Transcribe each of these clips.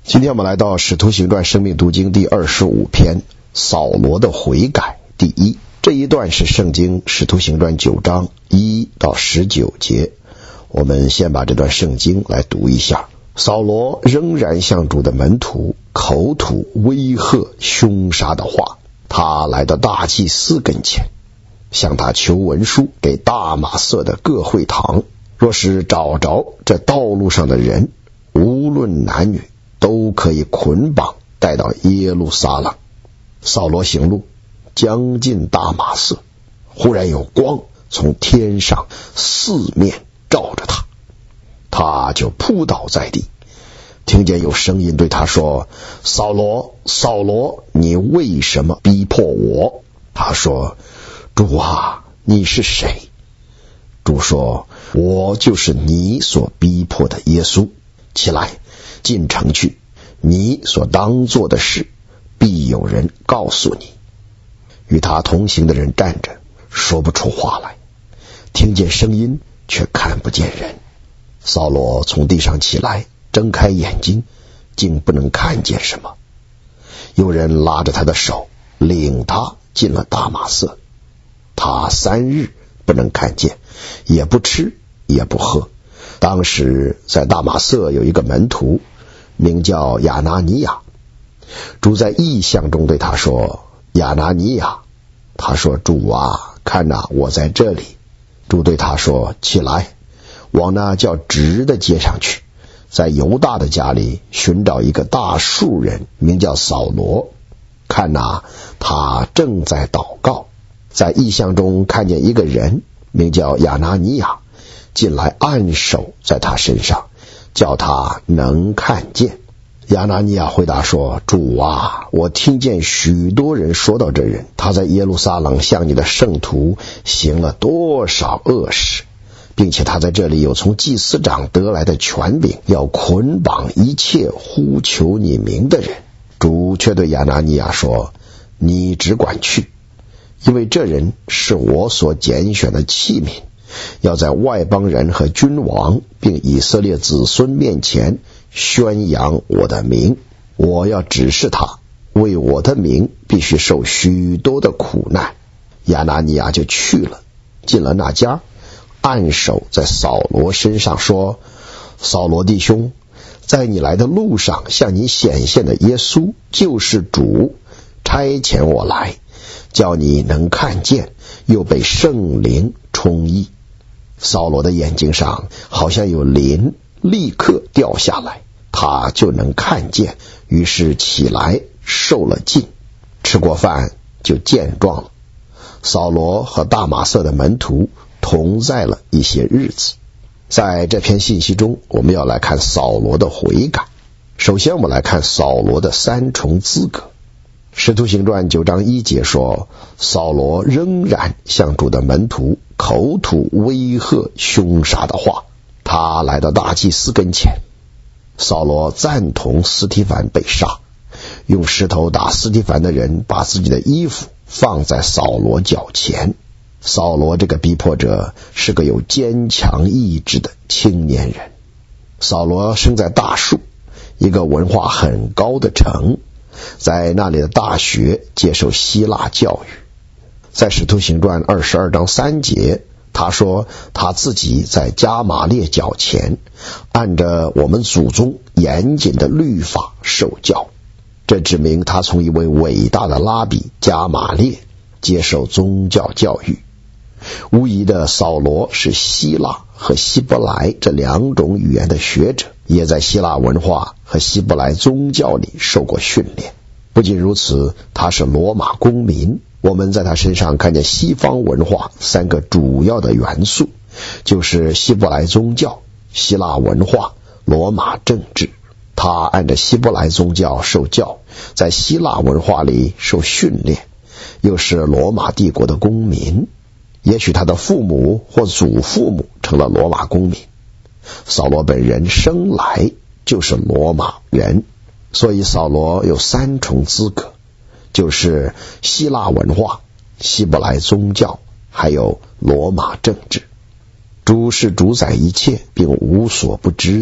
今天我们来到《使徒行传》生命读经第25篇，扫罗的悔改第一。这一段是圣经《使徒行传》9章1到19节。我们先把这段圣经来读一下。扫罗仍然向主的门徒口吐威吓凶杀的话，他来到大祭司跟前，向他求文书给大马色的各会堂，若是找着这道路上的人，无论男女，都可以捆绑带到耶路撒冷。扫罗行路将近大马色，忽然有光从天上四面照着他，他就扑倒在地，听见有声音对他说：扫罗，扫罗，你为什么逼迫我？他说：主啊，你是谁？主说：我就是你所逼迫的耶稣。起来，进城去，你所当做的事必有人告诉你。与他同行的人站着，说不出话来，听见声音却看不见人。扫罗从地上起来，睁开眼睛，竟不能看见什么。有人拉着他的手，领他进了大马色。他3日不能看见，也不吃也不喝。当时在大马色有一个门徒，名叫亚拿尼亚。主在异象中对他说：亚拿尼亚。他说：主啊，看哪，我在这里。主对他说：起来，往那叫直的街上去，在犹大的家里寻找一个大数人，名叫扫罗。看哪，他正在祷告。在异象中看见一个人，名叫亚拿尼亚，进来按手在他身上，叫他能看见。亚拿尼亚回答说：主啊，我听见许多人说到这人，他在耶路撒冷向你的圣徒行了多少恶事，并且他在这里有从祭司长得来的权柄，要捆绑一切呼求你名的人。主却对亚拿尼亚说：你只管去，因为这人是我所拣选的器皿，要在外邦人和君王并以色列子孙面前宣扬我的名。我要指示他，为我的名必须受许多的苦难。亚拿尼亚就去了，进了那家，按手在扫罗身上说：扫罗弟兄，在你来的路上向你显现的耶稣就是主，差遣我来，叫你能看见，又被圣灵充溢。扫罗的眼睛上好像有鳞立刻掉下来，他就能看见，于是起来受了浸，吃过饭就健壮了。扫罗和大马色的门徒同在了一些日子。在这篇信息中，我们要来看扫罗的悔改。首先我们来看扫罗的3重资格。使徒行传9章1节说，扫罗仍然向主的门徒口吐威吓凶杀的话。他来到大祭司跟前，扫罗赞同司提反被杀，用石头打司提反的人把自己的衣服放在扫罗脚前。扫罗这个逼迫者是个有坚强意志的青年人。扫罗生在大树，一个文化很高的城，在那里的大学接受希腊教育。在使徒行传22章3节，他说他自己在加玛列脚前按着我们祖宗严谨的律法受教，这指明他从一位伟大的拉比加玛列接受宗教教育。无疑的，扫罗是希腊和希伯来这2种语言的学者，也在希腊文化和希伯来宗教里受过训练。不仅如此，他是罗马公民。我们在他身上看见西方文化3个主要的元素，就是希伯来宗教、希腊文化、罗马政治。他按照希伯来宗教受教，在希腊文化里受训练，又是罗马帝国的公民。也许他的父母或祖父母成了罗马公民。扫罗本人生来就是罗马人，所以扫罗有3重资格，就是希腊文化、希伯来宗教，还有罗马政治。主是主宰一切并无所不知的，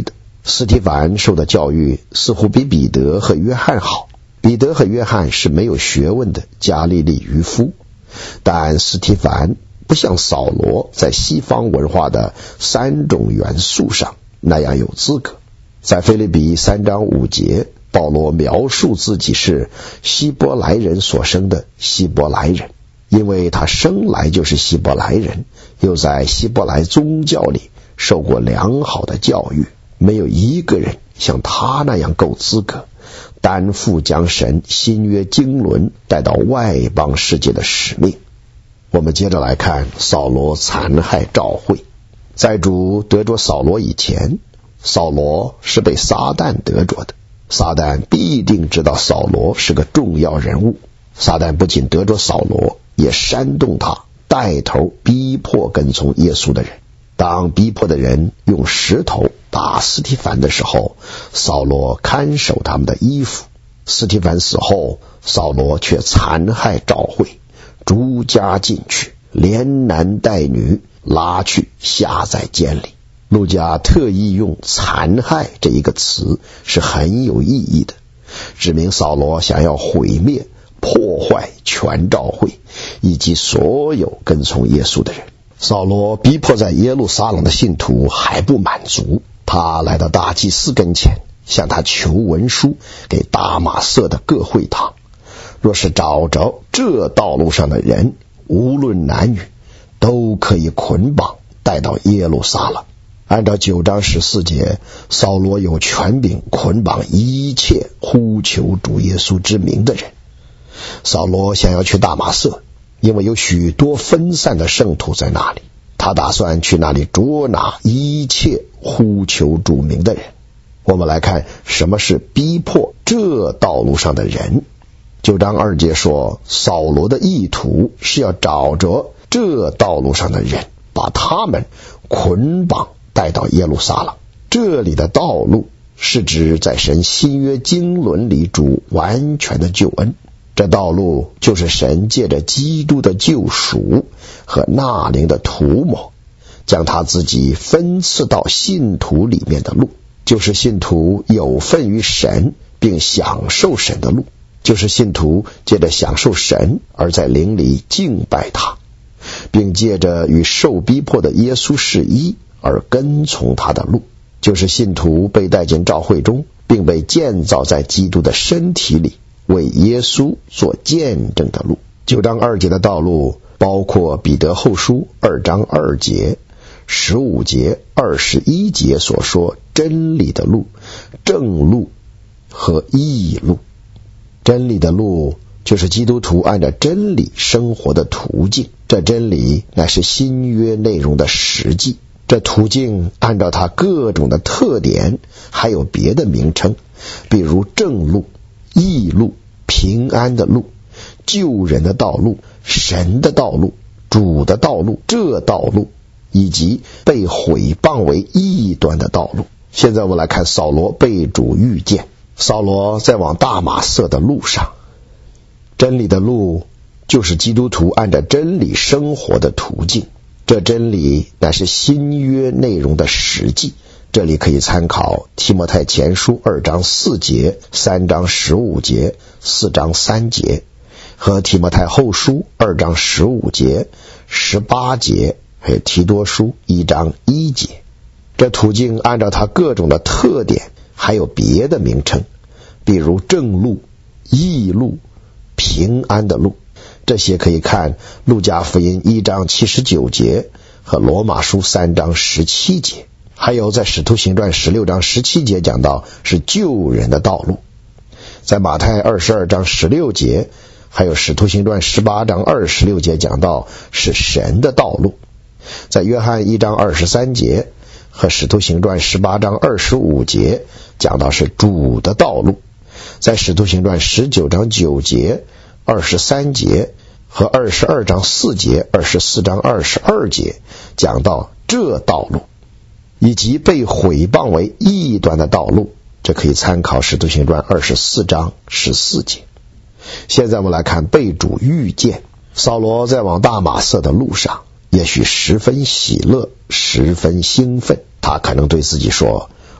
司提反受的教育似乎比彼得和约翰好。彼得和约翰是没有学问的加利利渔夫，但司提反不像扫罗在西方文化的3种元素上那样有资格。在腓立比3章5节，保罗描述自己是希伯来人所生的希伯来人，因为他生来就是希伯来人，又在希伯来宗教里受过良好的教育，没有一个人像他那样够资格担负将神新约经纶带到外邦世界的使命。我们接着来看扫罗残害教会。在主得着扫罗以前，扫罗是被撒旦得着的。撒旦必定知道扫罗是个重要人物。撒旦不仅得着扫罗，也煽动他带头逼迫跟从耶稣的人。当逼迫的人用石头打司提反的时候，扫罗看守他们的衣服。司提反死后，扫罗却残害教会，逐家进去，连男带女拉去下在监里。路加特意用残害这一个词是很有意义的，指明扫罗想要毁灭破坏全教会以及所有跟从耶稣的人。扫罗逼迫在耶路撒冷的信徒还不满足，他来到大祭司跟前，向他求文书给大马色的各会堂，若是找着这道路上的人，无论男女，都可以捆绑带到耶路撒冷。按照9章14节，扫罗有权柄捆绑一切呼求主耶稣之名的人。扫罗想要去大马色，因为有许多分散的圣徒在那里，他打算去那里捉拿一切呼求主名的人。我们来看什么是逼迫这道路上的人。9章2节说，扫罗的意图是要找着这道路上的人，把他们捆绑带到耶路撒冷。这里的道路是指在神新约经纶里主完全的救恩。这道路就是神借着基督的救赎和纳灵的涂抹，将他自己分赐到信徒里面的路，就是信徒有份于神并享受神的路，就是信徒借着享受神而在灵里敬拜他，并借着与受逼迫的耶稣是一而跟从他的路，就是信徒被带进教会中，并被建造在基督的身体里，为耶稣做见证的路。9章2节的道路包括彼得后书2章2节、15节、21节所说真理的路、正路和义路。真理的路就是基督徒按照真理生活的途径，这真理乃是新约内容的实际。这途径按照它各种的特点，还有别的名称，比如正路、义路、平安的路、救人的道路、神的道路、主的道路、这道路，以及被毁谤为异端的道路。现在我们来看扫罗被主遇见。扫罗在往大马色的路上，真理的路就是基督徒按照真理生活的途径，这真理乃是新约内容的实际。这里可以参考提摩太前书2章4节、3章15节、4章3节，和提摩太后书2章15节、18节，还有提多书1章1节。这途径按照它各种的特点，还有别的名称，比如正路、义路、平安的路。这些可以看路加福音1章79节和罗马书3章17节，还有在使徒行传16章17节讲到是救人的道路，在马太22章16节还有使徒行传18章26节讲到是神的道路，在约翰1章23节和使徒行传18章25节讲到是主的道路，在使徒行传19章9节、23节和22章4节、24章22节讲到这道路，以及被毁谤为异端的道路，这可以参考使徒行传24章14节。现在我们来看被主遇见。扫罗在往大马色的路上，也许十分喜乐，十分兴奋，他可能对自己说，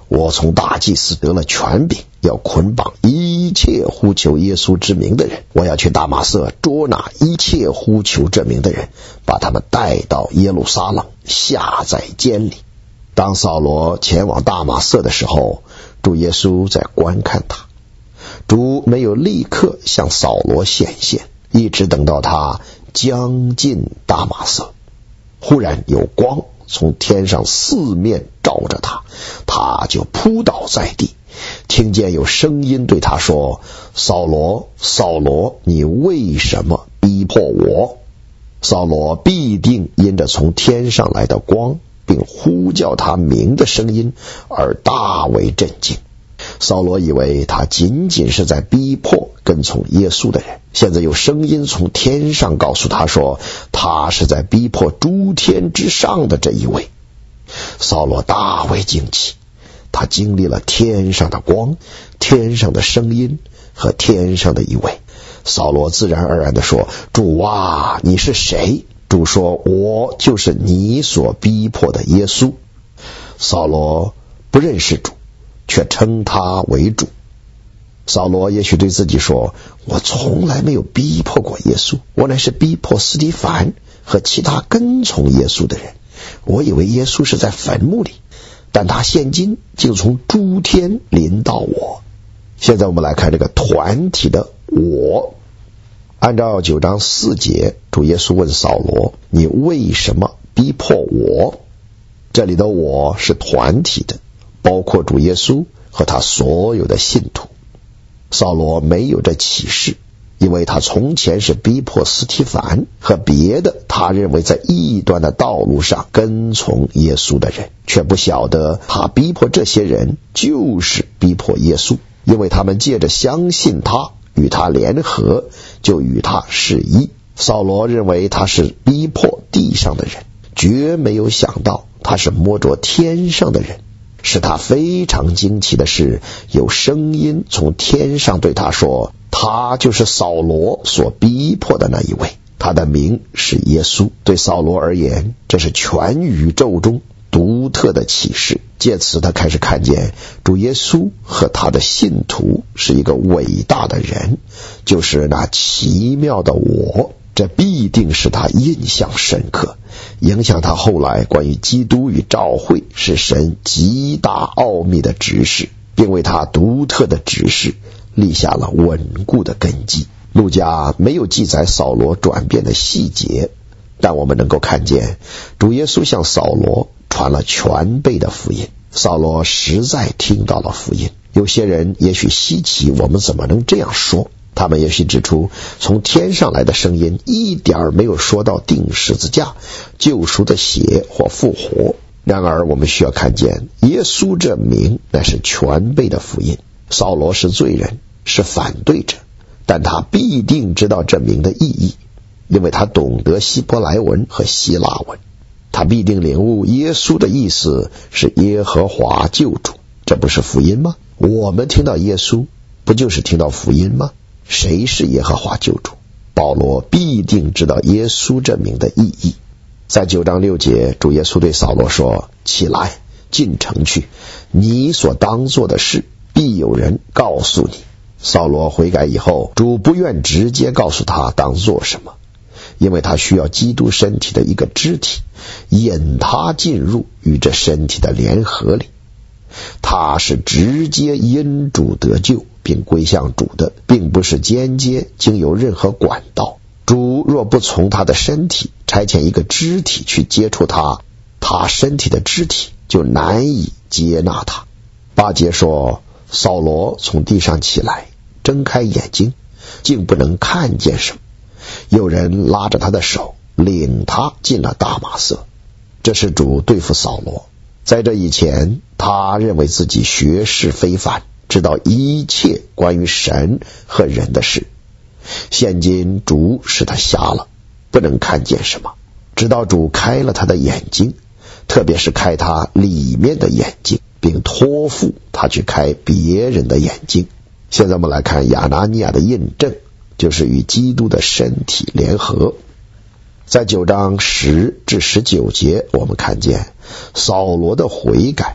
我从大祭司得了权柄，要捆绑一切呼求耶稣之名的人。我要去大马色捉拿一切呼求这名的人，把他们带到耶路撒冷，下在监里。当扫罗前往大马色的时候，主耶稣在观看他。主没有立刻向扫罗显现，一直等到他将近大马色。忽然有光从天上四面照着他，他就扑倒在地，听见有声音对他说：扫罗，扫罗，你为什么逼迫我？扫罗必定因着从天上来的光并呼叫他名的声音而大为震惊。扫罗以为他仅仅是在逼迫跟从耶稣的人，现在有声音从天上告诉他说，他是在逼迫诸天之上的这一位。扫罗大为惊奇，他经历了天上的光、天上的声音和天上的一位。扫罗自然而然地说：主啊，你是谁？主说：我就是你所逼迫的耶稣。扫罗不认识主，却称他为主。扫罗也许对自己说：我从来没有逼迫过耶稣，我乃是逼迫司提反和其他跟从耶稣的人。我以为耶稣是在坟墓里，但他现今竟从诸天临到我。现在我们来看这个团体的我。按照9章4节，主耶稣问扫罗：你为什么逼迫我？这里的我是团体的，包括主耶稣和他所有的信徒。扫罗没有这启示，因为他从前是逼迫司提反和别的他认为在异端的道路上跟从耶稣的人，却不晓得他逼迫这些人就是逼迫耶稣，因为他们借着相信他与他联合，就与他是一。扫罗认为他是逼迫地上的人，绝没有想到他是摸着天上的人。使他非常惊奇的是，有声音从天上对他说，他就是扫罗所逼迫的那一位，他的名是耶稣。对扫罗而言，这是全宇宙中独特的启示。借此他开始看见主耶稣和他的信徒是一个伟大的人，就是那奇妙的我。这必定使他印象深刻，影响他后来关于基督与召会是神极大奥秘的指示，并为他独特的指示立下了稳固的根基。路加没有记载扫罗转变的细节，但我们能够看见主耶稣向扫罗传了全备的福音。扫罗实在听到了福音。有些人也许稀奇，我们怎么能这样说？他们也许指出，从天上来的声音一点没有说到钉十字架、救赎的血或复活。然而我们需要看见，耶稣这名乃是全备的福音。扫罗是罪人，是反对者，但他必定知道这名的意义，因为他懂得希伯来文和希腊文。他必定领悟耶稣的意思是耶和华救主，这不是福音吗？我们听到耶稣，不就是听到福音吗？谁是耶和华救主？保罗必定知道耶稣这名的意义。在9章6节，主耶稣对扫罗说：起来，进城去，你所当做的事必有人告诉你。扫罗悔改以后，主不愿直接告诉他当做什么，因为他需要基督身体的一个肢体，引他进入与这身体的联合里。他是直接因主得救并归向主的，并不是间接经由任何管道。主若不从他的身体差遣一个肢体去接触他，他身体的肢体就难以接纳他。8节说，扫罗从地上起来，睁开眼睛，竟不能看见什么。有人拉着他的手，领他进了大马色。这是主对付扫罗。在这以前，他认为自己学识非凡，知道一切关于神和人的事。现今主使他瞎了，不能看见什么，直到主开了他的眼睛，特别是开他里面的眼睛，并托付他去开别人的眼睛。现在我们来看亚拿尼亚的印证，就是与基督的身体联合。在9章10至19节，我们看见扫罗的悔改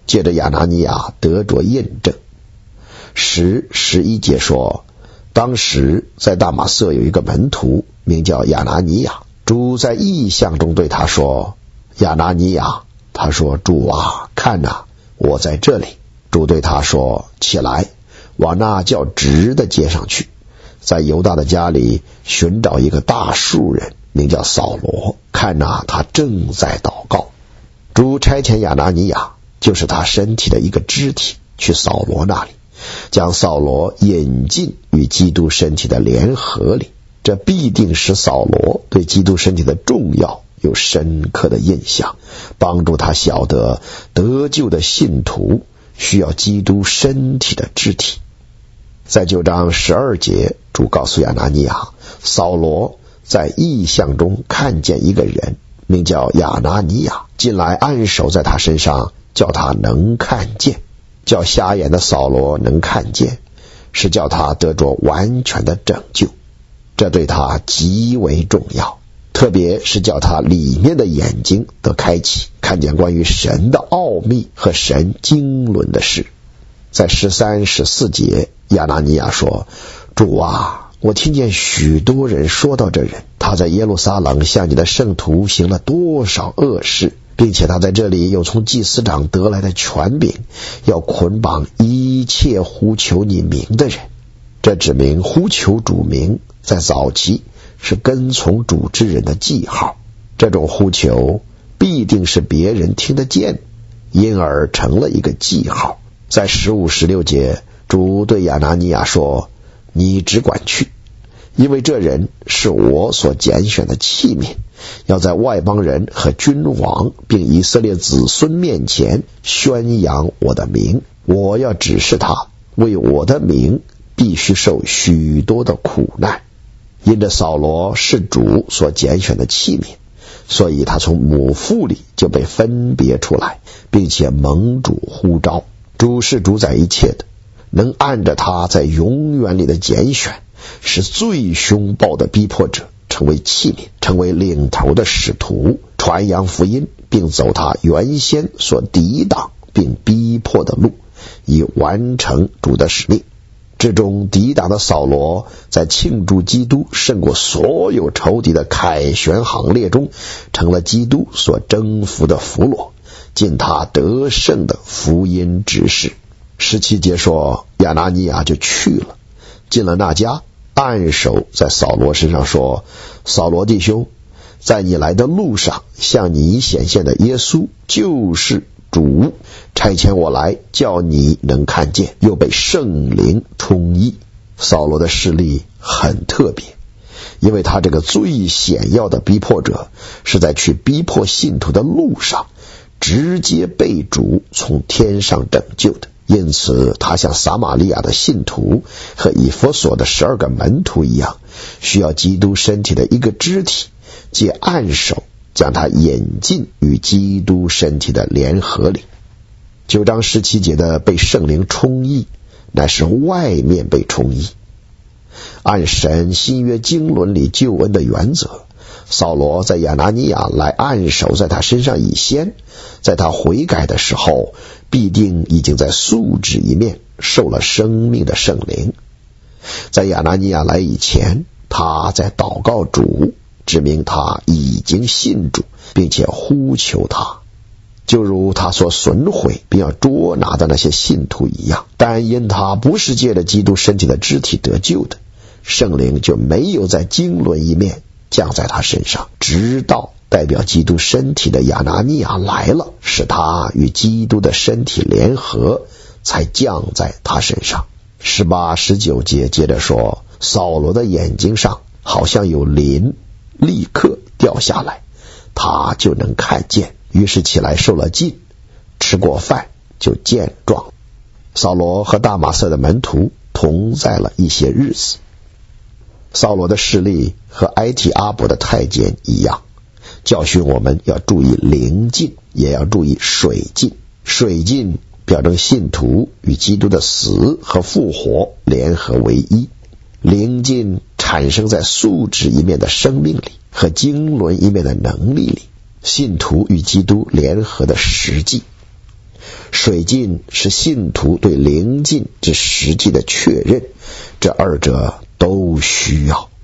借着亚拿尼亚得着印证。10、11节说，当时在大马色有一个门徒名叫亚拿尼亚，主在异象中对他说，亚拿尼亚。他说，主啊，看哪，我在这里。主对他说，起来，往那叫直的街上去，在犹大的家里寻找一个大数人，名叫扫罗，看哪，他正在祷告。主差遣亚拿尼亚，就是他身体的一个肢体，去扫罗那里，将扫罗引进与基督身体的联合里。这必定使扫罗对基督身体的重要有深刻的印象，帮助他晓得得救的信徒需要基督身体的肢体。在9章12节，主告诉亚拿尼亚，扫罗在异象中看见一个人，名叫亚拿尼亚，进来按手在他身上，叫他能看见。叫瞎眼的扫罗能看见，是叫他得着完全的拯救，这对他极为重要，特别是叫他里面的眼睛得开启，看见关于神的奥秘和神经纶的事。在13、14节，亚拿尼亚说，主啊，我听见许多人说到这人，他在耶路撒冷向你的圣徒行了多少恶事，并且他在这里有从祭司长得来的权柄，要捆绑一切呼求你名的人。这指明呼求主名在早期是跟从主之人的记号，这种呼求必定是别人听得见，因而成了一个记号。在15、16节，主对亚拿尼亚说，你只管去，因为这人是我所拣选的器皿，要在外邦人和君王并以色列子孙面前宣扬我的名。我要指示他，为我的名必须受许多的苦难。因着扫罗是主所拣选的器皿，所以他从母腹里就被分别出来，并且蒙主呼召。主是主宰一切的，能按着他在永远里的拣选，使最凶暴的逼迫者成为器皿，成为领头的使徒，传扬福音，并走他原先所抵挡并逼迫的路，以完成主的使命。之中抵挡的扫罗，在庆祝基督胜过所有仇敌的凯旋行列中，成了基督所征服的俘虏，尽他得胜的福音指示。17节说，亚拿尼亚就去了，进了那家，按手在扫罗身上说，扫罗弟兄，在你来的路上向你显现的耶稣就是主，差遣我来叫你能看见，又被圣灵充溢。扫罗的事例很特别，因为他这个最显要的逼迫者是在去逼迫信徒的路上直接被主从天上拯救的，因此他像撒玛利亚的信徒和以弗所的12个门徒一样，需要基督身体的一个肢体，借按手将他引进与基督身体的联合里。9章17节的被圣灵充溢，乃是外面被充溢。按神新约经纶里救恩的原则，扫罗在亚拿尼亚来按手在他身上以先，在他悔改的时候，必定已经在素质一面受了生命的圣灵。在亚拿尼亚来以前，他在祷告主，指明他已经信主，并且呼求他，就如他所损毁并要捉拿的那些信徒一样。但因他不是借着基督身体的肢体得救的，圣灵就没有在经纶一面降在他身上，直到代表基督身体的亚拿尼亚来了，使他与基督的身体联合，才降在他身上。18、19节接着说，扫罗的眼睛上好像有鳞立刻掉下来，他就能看见，于是起来受了浸，吃过饭就健壮。扫罗和大马色的门徒同在了一些日子。扫罗的事例和埃提阿伯的太监一样，教训我们要注意灵浸，也要注意水浸。水浸表征信徒与基督的死和复活联合为一，灵浸产生在素质一面的生命里和经纶一面的能力里，信徒与基督联合的实际。 水浸是信徒对灵浸之实际的确认，这二者都需要。